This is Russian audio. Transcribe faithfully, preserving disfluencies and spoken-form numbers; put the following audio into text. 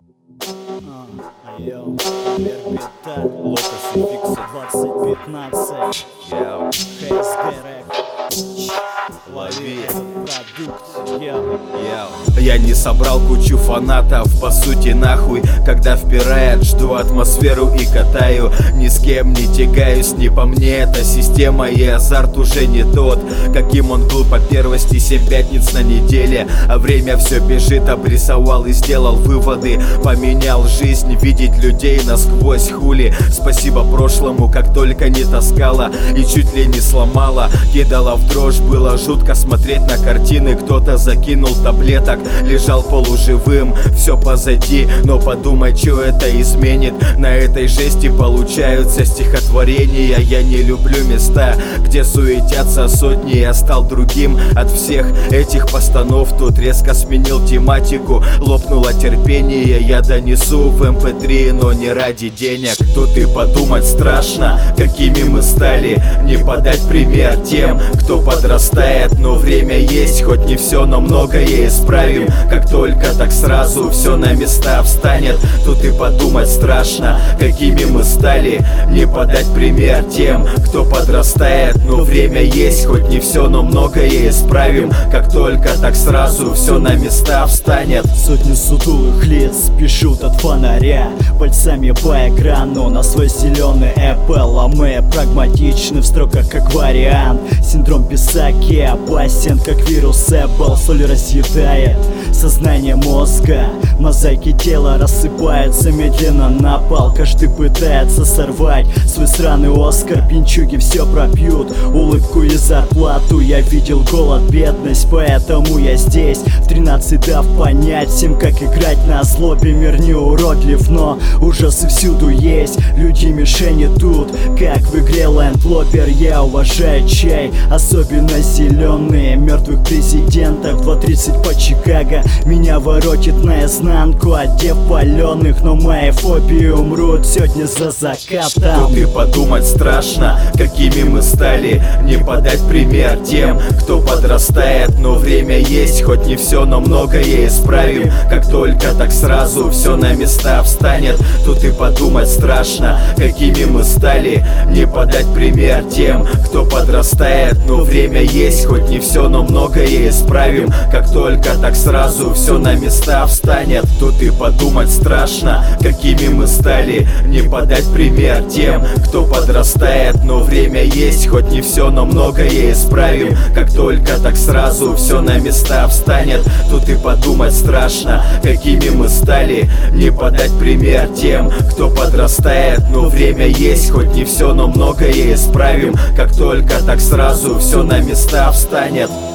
Йоу, Вербита, Локас и Фикса двадцать пятнадцать. Йоу, ХСГ рэп. Лови продукт, йоу. Я не собрал кучу фанатов, по сути нахуй. Когда впирает, жду атмосферу и катаю. Ни с кем не тягаюсь, не по мне эта система. И азарт уже не тот, каким он был по первости. Семь пятниц на неделе, а время все бежит. Обрисовал и сделал выводы, поменял жизнь, видеть людей насквозь. Хули, спасибо прошлому, как только не таскала и чуть ли не сломала. Кидала в дрожь, было жутко смотреть на картины. Кто-то закинул таблеток, лежал полуживым. Все позади, но подумай, что это изменит. На этой жести получаются стихотворения. Я не люблю места, где суетятся сотни. Я стал другим от всех этих постанов. Тут резко сменил тематику, лопнуло терпение. Я донесу в эм пэ три, но не ради денег. Тут и подумать страшно, какими мы стали. Не подать пример тем, кто подрастает. Но время есть, хоть не все, но многое исправим. Как только так сразу все на места встанет. Тут и подумать страшно, какими мы стали. Не подать пример тем, кто подрастает. Но время есть, хоть не все, но многое исправим. Как только так сразу все на места встанет. Сотни сутулых лиц пишут от фонаря, пальцами по экрану на свой зеленый Apple. А мы прагматичны в строках как вариант. Синдром Писаки опасен, как вирус Apple. Соль разъедает сознание мозга, мозаики тела рассыпаются медленно на пол. Каждый пытается сорвать свой сраный Оскар. Пинчуги все пропьют, улыбку и зарплату. Я видел голод, бедность, поэтому я здесь. В тринадцать дав понять всем, как играть на злобе. Мир не уродлив, но ужасы всюду есть. Люди мишени тут, как в игре Landlopper. Я уважаю чай, особенно зеленые. Мертвых президентов два тридцать по Чикаго. Меня воротит наизнанку, одев паленых. Но мои фобии умрут сегодня за закатом. Тут и подумать страшно, какими мы стали. Не подать пример тем, кто подрастает. Но время есть, хоть не все, но многое исправим. Как только так сразу все на места встанет. Тут и подумать страшно, какими мы стали. Не подать пример тем, кто подрастает. Но время есть, хоть не все, но многое исправим. Как только так сразу все на места встанет. Тут и подумать страшно, какими мы стали. Не подать пример тем, кто подрастает. Но время есть, хоть не все, но многое исправим. Как только так сразу все на места встанет. Тут и подумать страшно, какими мы стали. Не подать пример тем, кто подрастает. Но время есть, хоть не все, но многое исправим. Как только так сразу все на места встанет.